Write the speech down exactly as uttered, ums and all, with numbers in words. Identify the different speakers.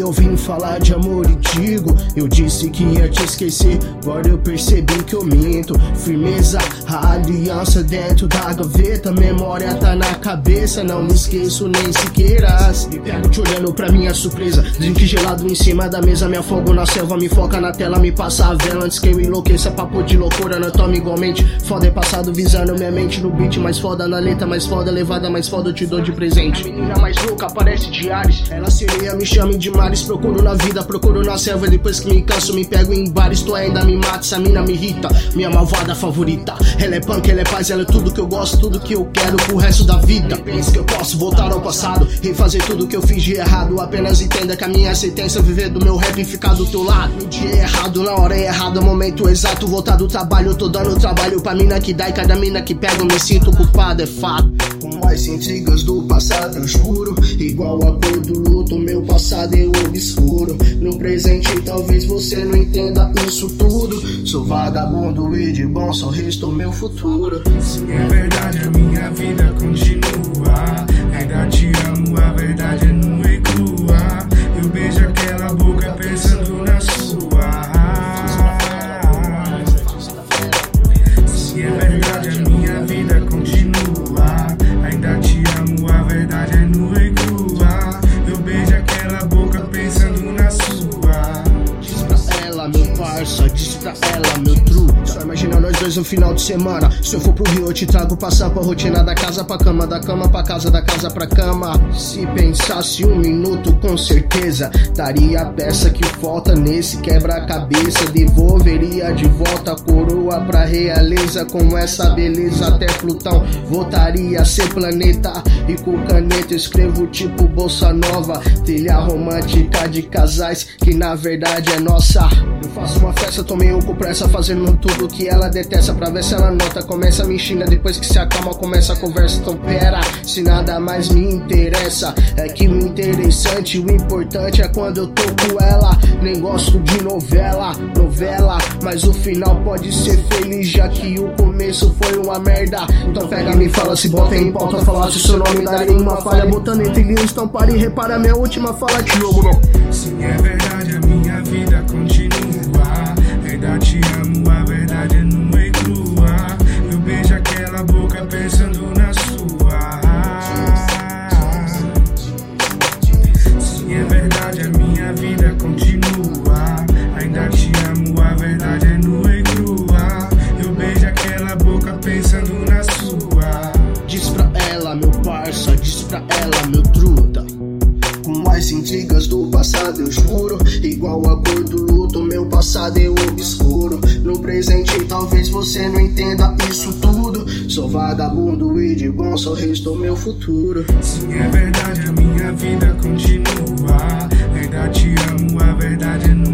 Speaker 1: ouvindo falar de amor e digo, eu disse que ia te esquecer, agora eu percebi que eu minto. Firmeza, a aliança dentro da gaveta, memória tá na cabeça, não me esqueço nem sequer. Me pego te olhando pra minha surpresa, drink gelado em cima da mesa, me afogo na selva, me foca na tela, me passa a vela antes que eu enlouqueça. Papo de loucura, não toma igualmente. Foda é passado visando minha mente no beat, mais foda na letra, mais foda levada, mais foda eu te dou de presente. A menina mais louca aparece de Ares, ela sereia, me chama de mares. Procuro na vida, procuro na selva, depois que me canso me pego em bares. Tu ainda me mata, essa mina me irrita, minha malvada favorita. Ela é punk, ela é paz, ela é tudo que eu gosto, tudo que eu quero pro resto da vida. Penso que eu posso voltar ao passado, refazer tudo que eu fiz de errado. Apenas entenda que a minha sentença é viver do meu rap e ficar do teu lado. No dia errado, na hora errada, momento exato, voltar do trabalho. Eu tô dando trabalho pra mina que dá, e cada mina que pega eu me sinto culpado, é fato. Com as intrigas do passado eu juro, igual a cor do luto, meu passado eu obscuro. No presente talvez você não entenda isso tudo, sou vagabundo e de bom só restou meu futuro.
Speaker 2: Se é verdade a minha vida continua, ainda te amo, a verdade é nua e crua. Eu beijo aquela boca pensando na sua. Se é verdade a minha vida continua, ainda te amo, a verdade é nua e crua. Eu beijo aquela boca pensando na sua.
Speaker 1: Diz pra ela, meu parça, diz pra ela, meu truta. Só imagina nós dois no final de semana. Se eu for pro Rio eu te trago passar pra rotina, da casa pra cama, da cama pra casa, da casa pra cama. Se pensasse um minuto com certeza daria a peça que falta nesse quebra-cabeça. Devolveria de volta a coroa pra realeza, com essa beleza até Plutão voltaria a ser planeta. E com caneta escrevo tipo bossa nova, trilha romântica de casais que na verdade é nossa. Eu faço uma festa, tomei um com pressa, fazendo tudo que ela detesta pra ver se ela nota. Começa a me xingar, depois que se acalma começa a conversa. Então pera, se nada mais me interessa, é que o interessante, o importante é quando eu tô com ela. Nem gosto de novela, novela, mas o final pode ser feliz, já que o começo foi uma merda. Então pega, me fala, se bota em pauta, falar se o seu nome daria uma falha. Botando entre linhas, então pare e repara minha última fala. Te amo, não.
Speaker 2: Se é verdade a minha vida continua, ainda te amo, a verdade é nua e crua. Eu beijo aquela boca pensando na sua. Se é verdade a minha vida continua, ainda te amo, a verdade é nua e crua. Eu beijo aquela boca pensando na sua.
Speaker 1: Diz pra ela, meu parça, diz pra ela, meu truta. Com as intrigas do passado eu juro, igual a cor do luto, meu passado eu obscuro. No presente talvez você não entenda isso tudo, sou vagabundo e de bom só restou meu futuro.
Speaker 2: Se é verdade a minha vida continua, ainda te amo, a verdade é nua